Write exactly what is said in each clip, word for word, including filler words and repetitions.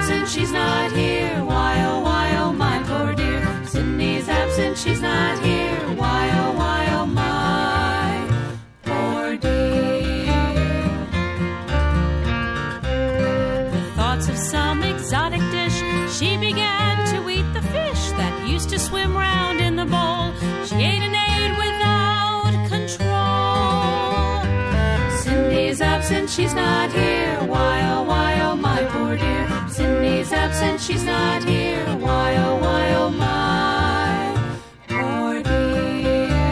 absent, she's not here. Why, oh, why, oh, my poor dear. Cindy's absent, she's not here. Why, oh, why, oh, my poor dear. With thoughts of some exotic dish, she began to eat the fish that used to swim round in the bowl. She ate and ate without control. Cindy's absent, she's not here. Why, oh, why, oh, my poor dear. Cindy's absent, she's not here. Why, oh, why, oh, my poor dear.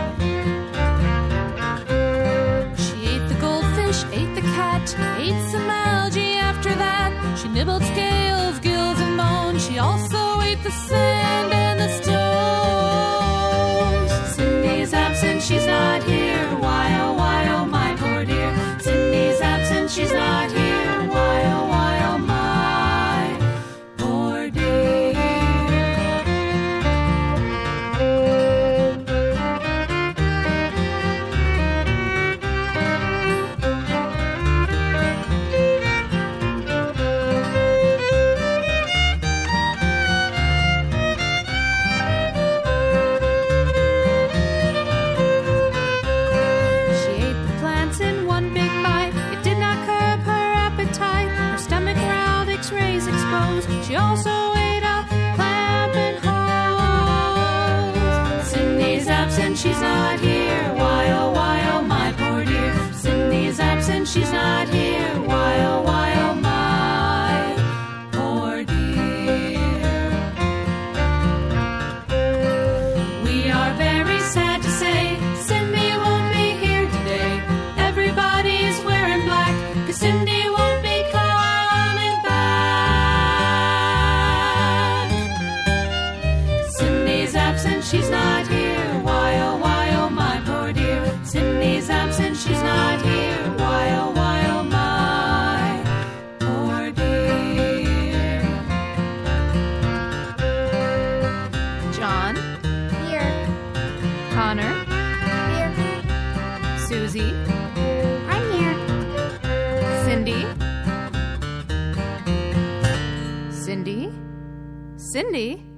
She ate the goldfish, ate the cat, ate some algae after that. She nibbled scales, gills, and bones. She also ate the sand and the stones. Cindy's absent, she's not here. Why, oh, why, oh, my poor dear. Cindy's absent, she's not here. Why, oh, why, oh, my poor dear. She also ate a clam and hose. Cindy's absent, she's not here. Why, oh, why, oh, my poor dear. Cindy's absent, she's not here. Why, oh, why, oh, my poor dear. We are very sad to say Cindy won't be here today. Everybody's wearing black, 'cause Cindy won't be coming back. Cindy's absent, she's not here. Why, oh, why, oh, my poor dear. Cindy's absent, she's not here. Why, oh, why, oh, my poor dear. John? Here. Connor? Here. Susie? I'm here. Cindy? Cindy? Cindy?